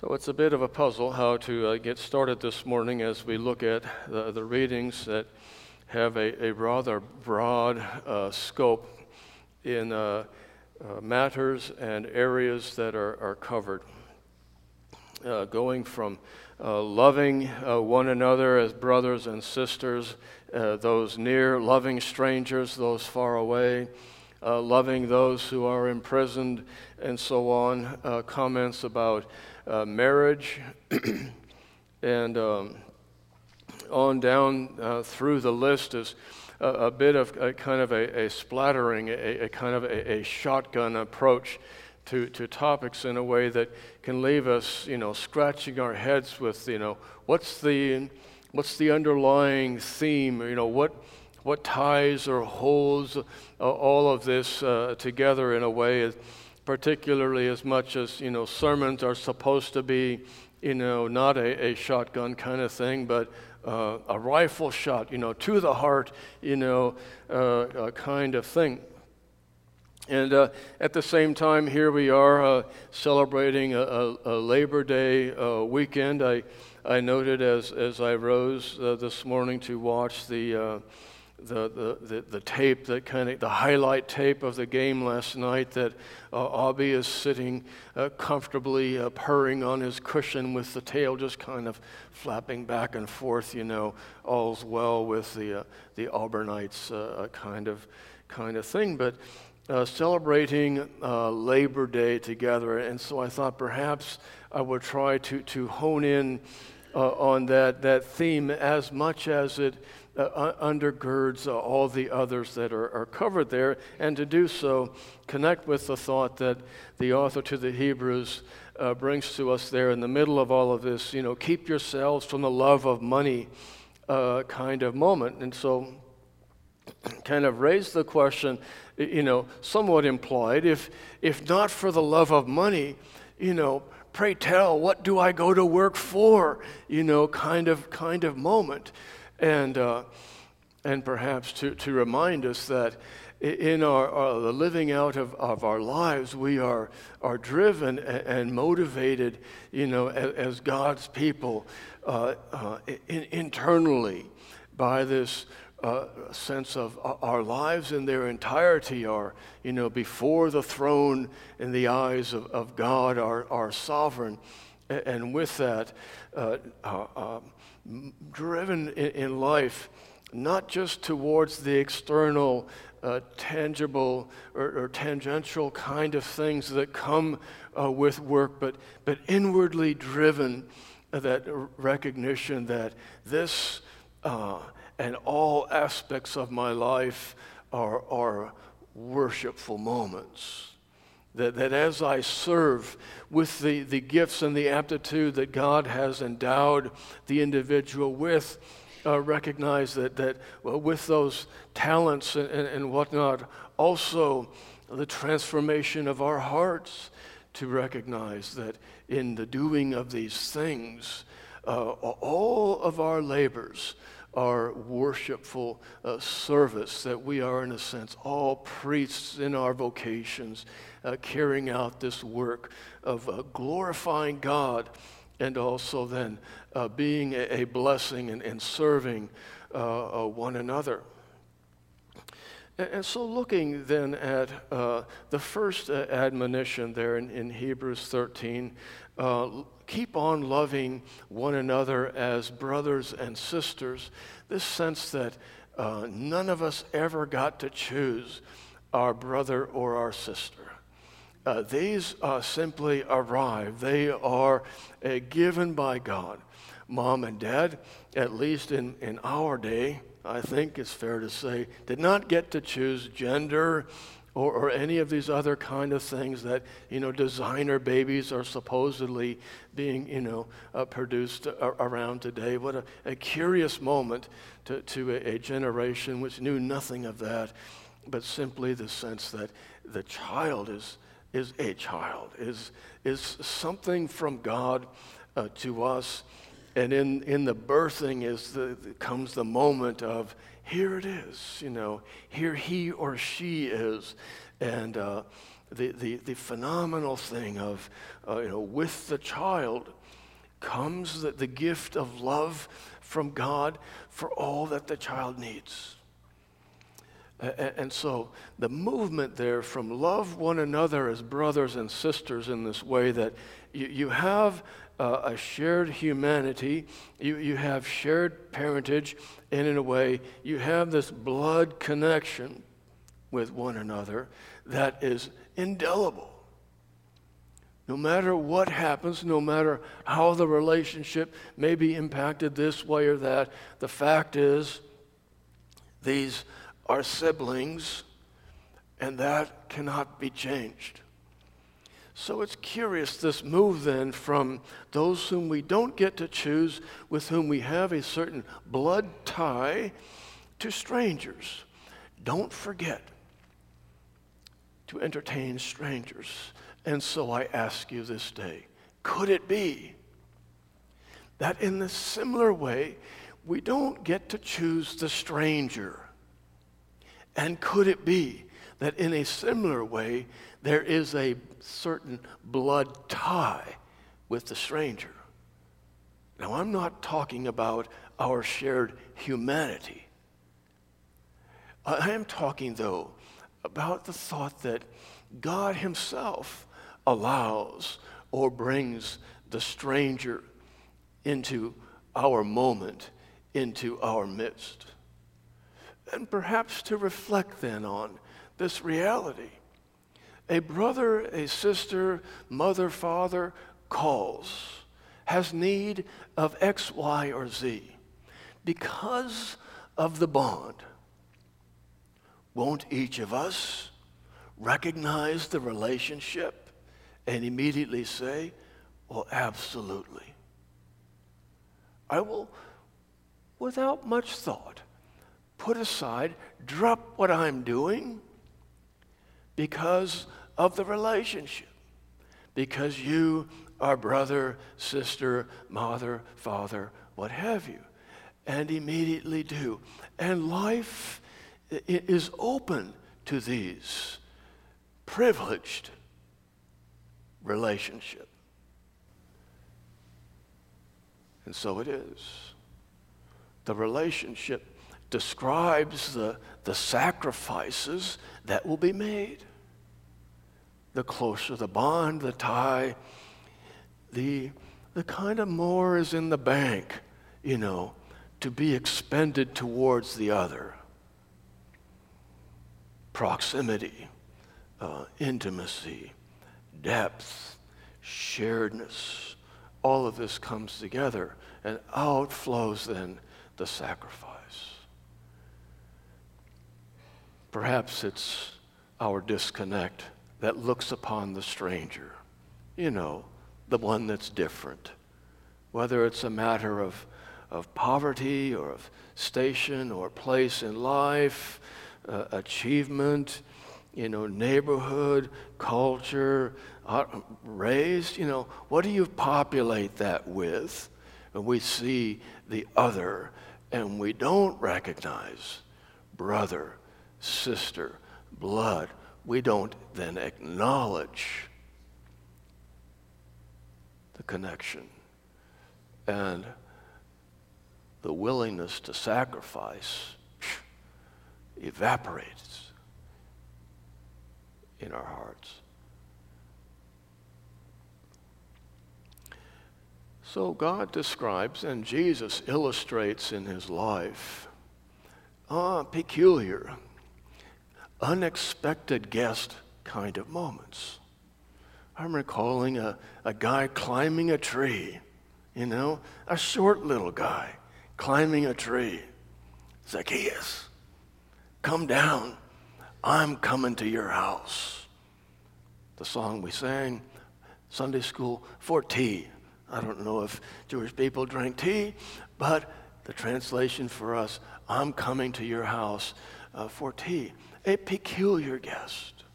So it's a bit of a puzzle how to get started this morning as we look at the readings that have a rather broad scope in matters and areas that are covered. Going from loving one another as brothers and sisters, those near, loving strangers, those far away, loving those who are imprisoned, and so on. Comments about marriage, and on down through the list is a bit of a kind of a splattering, a kind of a shotgun approach to topics in a way that can leave us, scratching our heads with, what's the underlying theme, what ties or holds all of this together in a way, particularly as much as, sermons are supposed to be, not a shotgun kind of thing, but a rifle shot, to the heart, kind of thing. And at the same time, here we are celebrating a Labor Day weekend. I noted as I rose this morning to watch the tape, that kind of the highlight tape of the game last night, that Abby is sitting comfortably purring on his cushion with the tail just kind of flapping back and forth. All's well with the Auburnites kind of thing. But celebrating Labor Day together, and so I thought perhaps I would try to hone in on that theme as much as it undergirds all the others that are covered there, and to do so, connect with the thought that the author to the Hebrews brings to us there in the middle of all of this, keep yourselves from the love of money kind of moment. And so kind of raise the question, somewhat implied, if not for the love of money, pray tell, what do I go to work for? Kind of moment. And perhaps to remind us that in the living out of our lives, we are driven and motivated, as God's people, internally by this sense of our lives in their entirety are, before the throne in the eyes of God, our sovereign, and with that, driven in life, not just towards the external, tangible or tangential kind of things that come with work, but inwardly driven, that recognition that this and all aspects of my life are worshipful moments. That as I serve with the gifts and the aptitude that God has endowed the individual with, recognize that with those talents and whatnot, also the transformation of our hearts, to recognize that in the doing of these things, all of our labors are worshipful service, that we are, in a sense, all priests in our vocations, carrying out this work of glorifying God, and also then being a blessing and serving one another. And so looking then at the first admonition there in Hebrews 13, keep on loving one another as brothers and sisters, this sense that none of us ever got to choose our brother or our sister. These simply arrive. They are given by God. Mom and Dad, at least in our day, I think it's fair to say, did not get to choose gender or any of these other kind of things that, designer babies are supposedly being, produced around today. What a curious moment to a generation which knew nothing of that, but simply the sense that the child is a child, is something from God to us. And in the birthing comes the moment of, here it is, here he or she is. And the phenomenal thing of, with the child comes the gift of love from God for all that the child needs. And so the movement there from love one another as brothers and sisters in this way that you have a shared humanity, you have shared parentage, and in a way you have this blood connection with one another that is indelible. No matter what happens, no matter how the relationship may be impacted this way or that, the fact is these are siblings, and that cannot be changed. So it's curious, this move then from those whom we don't get to choose, with whom we have a certain blood tie, to strangers. Don't forget to entertain strangers. And so I ask you this day, could it be that in the similar way, we don't get to choose the stranger? And could it be that in a similar way, there is a certain blood tie with the stranger? Now, I'm not talking about our shared humanity. I am talking, though, about the thought that God himself allows or brings the stranger into our moment, into our midst. And perhaps to reflect then on this reality. A brother, a sister, mother, father calls, has need of X, Y, or Z. Because of the bond, won't each of us recognize the relationship and immediately say, well, absolutely. I will, without much thought, put aside, drop what I'm doing because of the relationship. Because you are brother, sister, mother, father, what have you. And immediately do. And life is open to these privileged relationships. And so it is. The relationship describes the sacrifices that will be made. The closer the bond, the tie, the kind of more is in the bank, to be expended towards the other. Proximity, intimacy, depth, sharedness, all of this comes together, and out flows then the sacrifice. Perhaps it's our disconnect that looks upon the stranger, the one that's different. Whether it's a matter of poverty or of station or place in life, achievement, neighborhood, culture, raised, what do you populate that with? And we see the other and we don't recognize brother, sister, blood. We don't then acknowledge the connection and the willingness to sacrifice evaporates in our hearts. So God describes and Jesus illustrates in his life peculiar, unexpected guest kind of moments. I'm recalling a guy climbing a tree, a short little guy climbing a tree. Zacchaeus, come down. I'm coming to your house. The song we sang, Sunday school, for tea. I don't know if Jewish people drank tea, but the translation for us, I'm coming to your house for tea. A peculiar guest.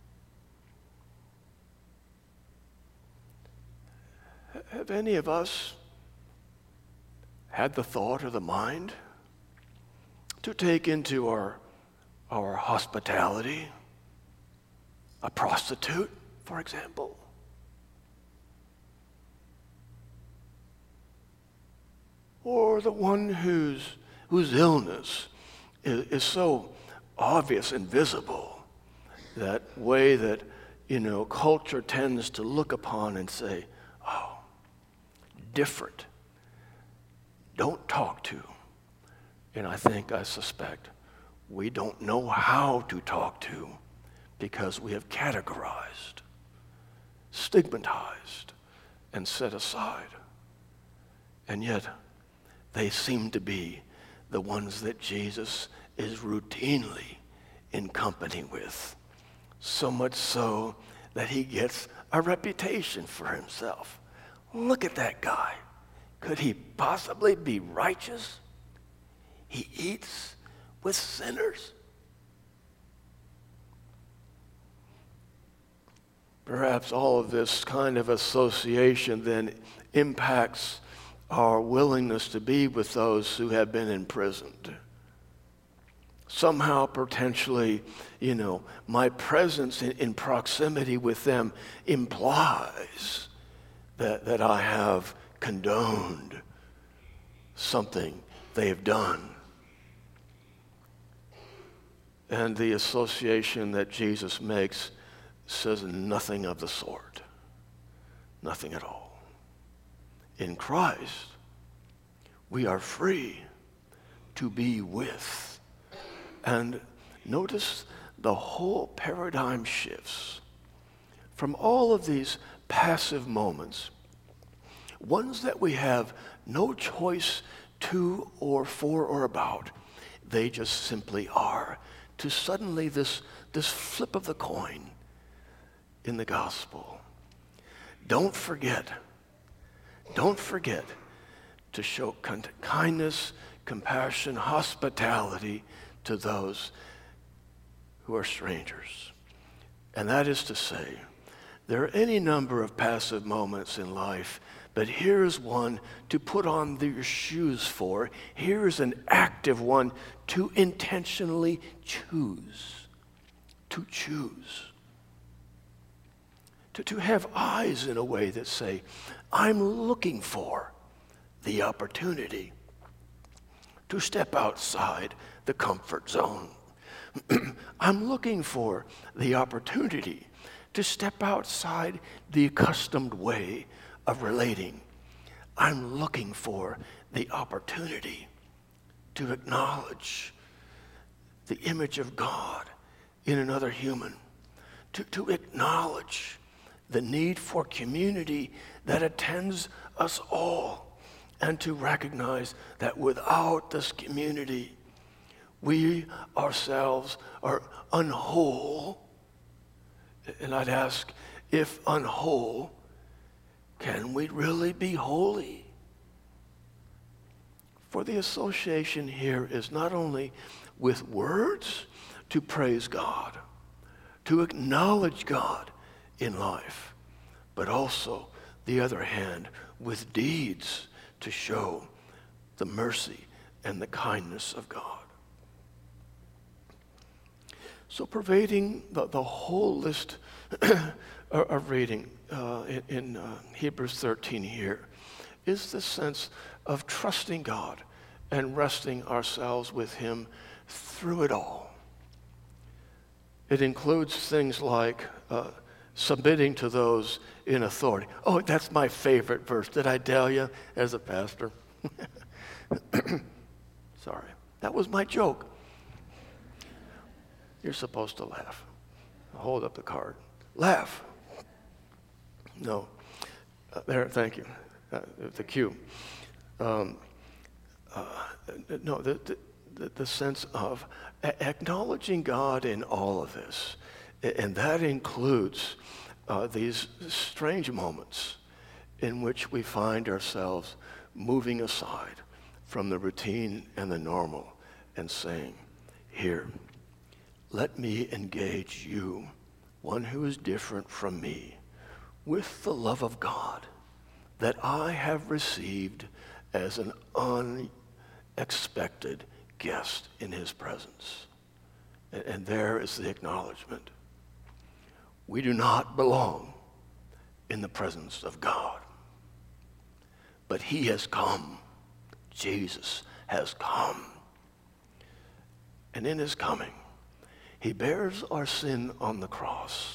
Have any of us had the thought or the mind to take into our hospitality a prostitute, for example. Or the one whose illness is so obvious and visible, that way that, culture tends to look upon and say, oh, different, don't talk to. And I suspect, we don't know how to talk to because we have categorized, stigmatized, and set aside. And yet, they seem to be the ones that Jesus is routinely in company with. So much so that he gets a reputation for himself. Look at that guy. Could he possibly be righteous? He eats with sinners. Perhaps all of this kind of association then impacts our willingness to be with those who have been imprisoned. Somehow, potentially, my presence in proximity with them implies that I have condoned something they have done. And the association that Jesus makes says nothing of the sort. Nothing at all. In Christ, we are free to be with. And notice the whole paradigm shifts from all of these passive moments, ones that we have no choice to or for or about. They just simply are, to suddenly this flip of the coin in the gospel. Don't forget to show kindness, compassion, hospitality to those who are strangers. And that is to say, there are any number of passive moments in life, but here's one to put on your shoes for. Here's an active one to intentionally choose. To choose. To have eyes in a way that say, I'm looking for the opportunity to step outside the comfort zone. I'm looking for the opportunity to step outside the accustomed way of relating. I'm looking for the opportunity to acknowledge the image of God in another human, to acknowledge the need for community that attends us all, and to recognize that without this community, we ourselves are unwhole. And I'd ask, if unwhole, can we really be holy? For the association here is not only with words to praise God, to acknowledge God in life, but also, the other hand, with deeds to show the mercy and the kindness of God. So pervading the whole list of reading in Hebrews 13 here is the sense of trusting God and resting ourselves with him through it all. It includes things like submitting to those in authority. Oh, that's my favorite verse. Did I tell you as a pastor? Sorry. That was my joke. You're supposed to laugh. Hold up the card. Laugh. No. There, thank you. The cue. No, the sense of acknowledging God in all of this. And that includes these strange moments in which we find ourselves moving aside from the routine and the normal and saying, here, let me engage you, one who is different from me, with the love of God that I have received as an unexpected guest in his presence. And there is the acknowledgement. we do not belong in the presence of God. But he has come. Jesus has come. And in his coming, he bears our sin on the cross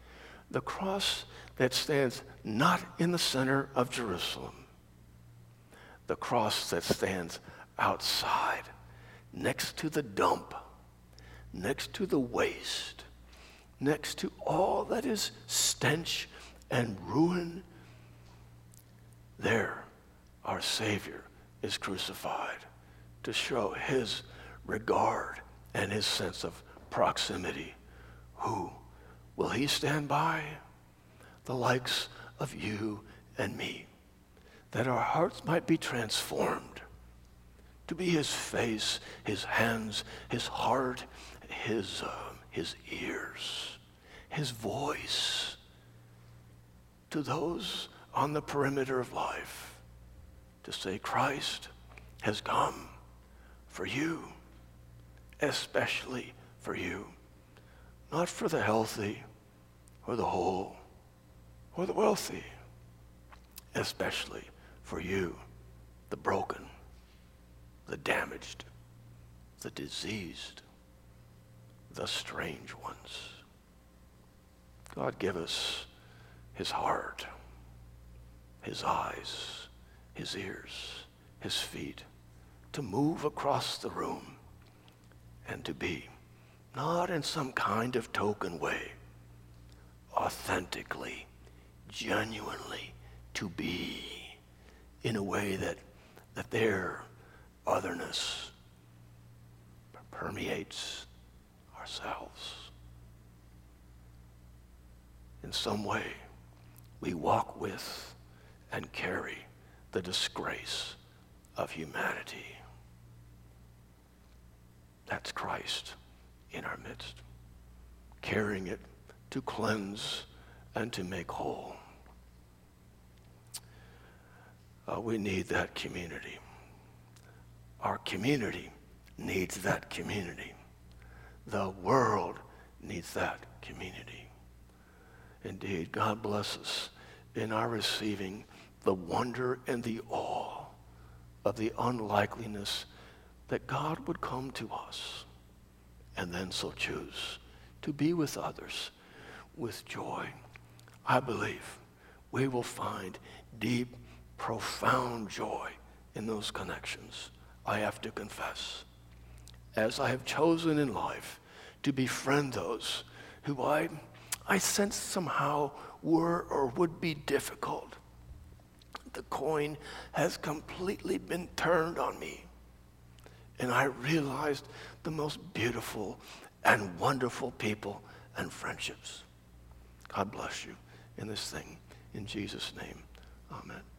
that stands not in the center of Jerusalem, the cross that stands outside, next to the dump, next to the waste, next to all that is stench and ruin. There, our Savior is crucified to show his regard and his sense of proximity. Who will he stand by? The likes of you and me, that our hearts might be transformed to be his face, his hands, his heart, his ears, his voice to those on the perimeter of life, to say, Christ has come for you, especially for you, not for the healthy or the whole or the wealthy, especially for you, the broken, the damaged, the diseased, the strange ones. God, give us his heart, his eyes, his ears, his feet, to move across the room and to be, not in some kind of token way, authentically, genuinely, to be in a way that their otherness permeates ourselves. In some way, we walk with and carry the disgrace of humanity. That's Christ in our midst, carrying it to cleanse and to make whole. We need that community. Our community needs that community. The world needs that community. Indeed, God bless us in our receiving the wonder and the awe of the unlikeliness that God would come to us and then so choose to be with others with joy. I believe we will find deep, profound joy in those connections. I have to confess, as I have chosen in life to befriend those who I sense somehow were or would be difficult, the coin has completely been turned on me. And I realized the most beautiful and wonderful people and friendships. God bless you in this thing. In Jesus' name, amen.